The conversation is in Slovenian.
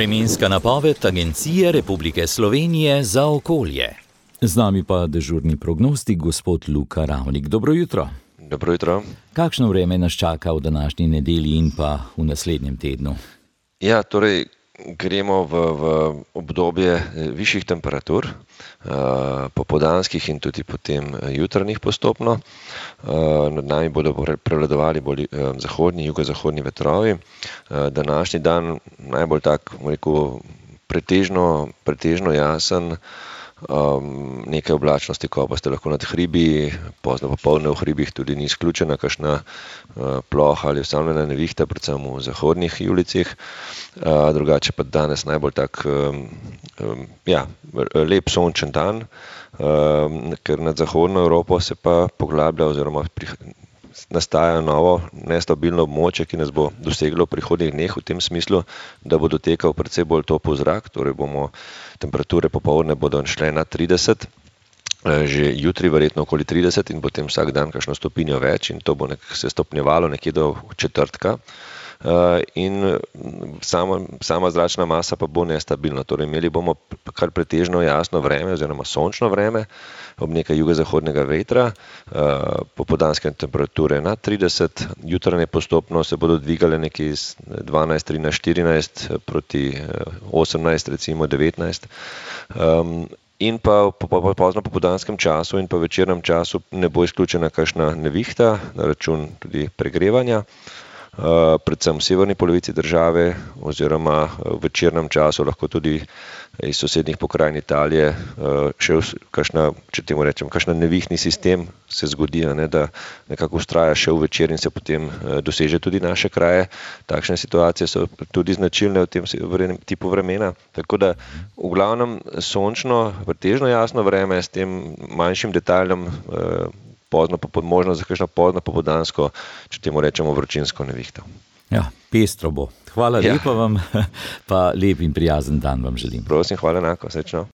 Vremenska napoved Agencije Republike Slovenije za okolje. Z nami pa dežurni prognostik gospod Luka Ravnik. Dobro jutro. Dobro jutro. Kakšno vreme nas čaka v današnji nedelji in pa v naslednjem tednu? Ja, torej gremo v obdobje višjih temperatur, popoldanskih in tudi potem jutranjih postopno. Nad nami bodo prevladovali bolj zahodni, jugozahodni vetrovi. Današnji dan najbolj tak, rekel, pretežno jasen, nekaj oblačnosti, ko pa ste lahko nad hribi, pozno popoldne v hribih tudi ni izključena kakšna ploha ali osamljena nevihta, predvsem v zahodnih ulicah. Drugače pa danes najbolj tak lep sončen dan, ker nad zahodno Evropo se pa poglablja oziroma nastaja novo nestabilno območje, ki nas bo doseglo v prihodnjih dneh v tem smislu, da bo dotekal precej bolj topel zrak, torej temperature popoldne bodo šle na 30, že jutri verjetno okoli 30 in potem vsak dan kakšno stopinjo več in to bo se stopnjevalo nekje do četrtka. In sama zračna masa pa bo nestabilna, torej imeli bomo kar pretežno jasno vreme oziroma sončno vreme ob nekaj jugozahodnega vetra, popoldanske temperature na 30, jutranje postopno se bodo dvigale nekje iz 12, 13, 14 proti 18, recimo 19. In pa v pozno popoldanskem času in pa večernem času ne bo izključena kakšna nevihta na račun tudi pregrevanja. Predvsem v severni polovici države oziroma v večernem času lahko tudi iz sosednjih pokrajin Italije še kakšna nevihni sistem se zgodi, da nekako vztraja še v večer in se potem doseže tudi naše kraje. Takšne situacije so tudi značilne v tem tipu vremena, tako da v glavnem sončno, pretežno jasno vreme s tem manjšim detajlom možno za kakšno pozno popoldansko, če temu rečemo vročinsko nevihto. Ja, pestro bo. Hvala lepa vam, pa lep in prijazen dan vam želim. Prosim, hvala enako, srečno.